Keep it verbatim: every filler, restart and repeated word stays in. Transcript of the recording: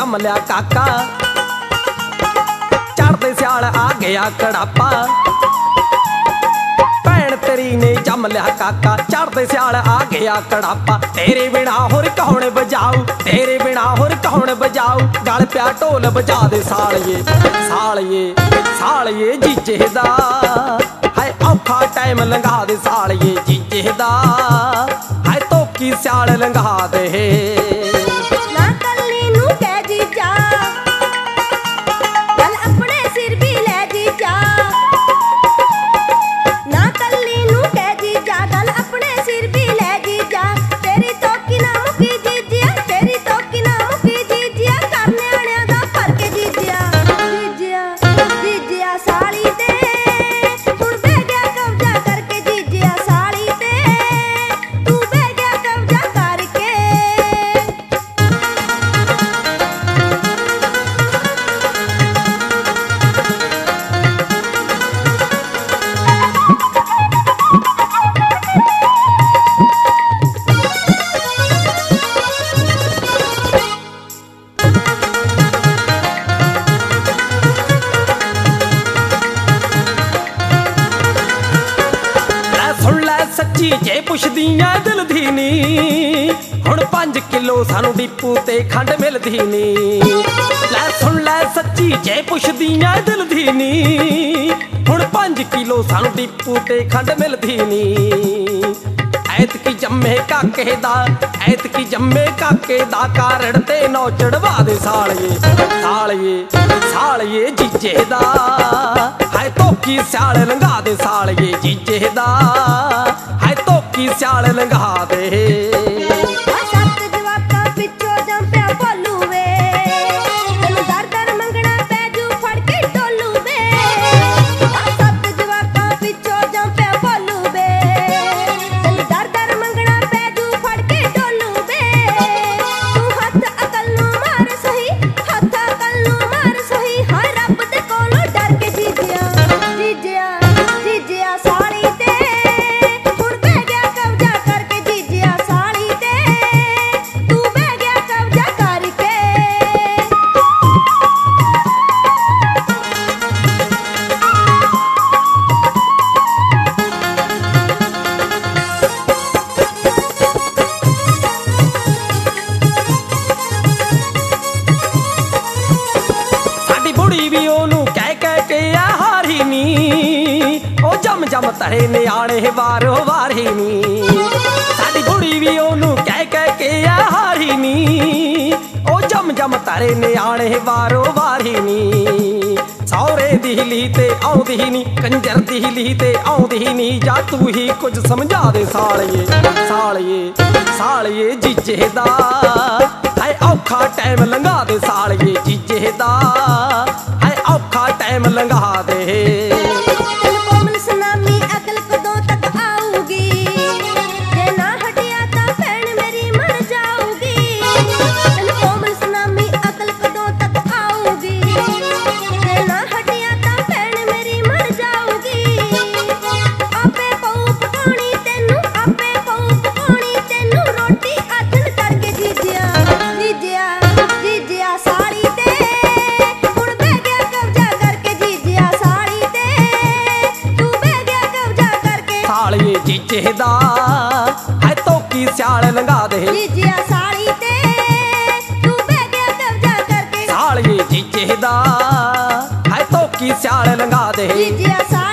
जम लिया काका, चढ़दे सियाल आ गया कड़ापा। भैन तेरी ने जम लिया काका, चढ़दे सियाल आ गया कड़ापा। तेरे बिना होर कौन बजाऊ, तेरे बिना होर कौन बजाऊ। गल पिया ढोल बजा दे सालिए, सालिए सालिए जीजे दा। हाय औखा टाइम लंघा दे सालिए जीजे दा। हाय तोकी सियाल लंघा दे। सच्ची जे पुछदियां दिल दी नी, हुण पंज किलो सानू डिपू ते खंड मिलदी नी। लै सुन लै सच्ची जे पुछदियां दिल दी नी, हुण पंज किलो सानू डिपू ते खंड मिलदी नी। ऐतकी जम्मे काके दा, ऐतकी जम्मे काके दा। कारण ते नौ चढ़वा दे सालिए, सालिए सालिए जीजे दा। हाय तोकी सियाल लंघा दे सालिए जीजे दा। हाय तोकी सियाल लंघा दे। जम जम तरे नियाणे वारो वारी नी। साडी बुढ़ी भी ओनू कह कह के आ हारी नी। ओ जम जम तरे नियाणे वारो वारी नी। सौरे दी ली ते आउंदी नी, कंजर दी ली ते आउंदी नी। जा तू ही कुछ समझा दे सालिए, सालिए सालिए जीजे दा। हाय औखा टाइम लंघा दे सालिए जीजे दा। हाय औखा टाइम लंघा दे। जीजे दा हाय तोकी सियाल लंघा दे। जीजिया साली ते तू बह गया कब्जा करके। सालिए जीजे दा हाय तोकी सियाल लंघा दे। जीजिया